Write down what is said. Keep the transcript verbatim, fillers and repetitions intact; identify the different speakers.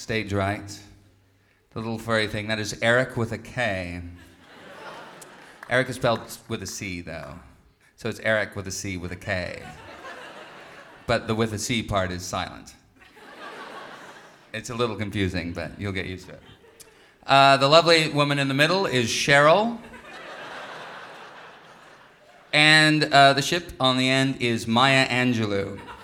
Speaker 1: stage right. The little furry thing, that is Eric with a K. Eric is spelled with a C, though. So it's Eric with a C with a K. But the with a C part is silent. It's a little confusing, but you'll get used to it. Uh, the lovely woman in the middle is Cheryl. And uh, the ship on the end is Maya Angelou.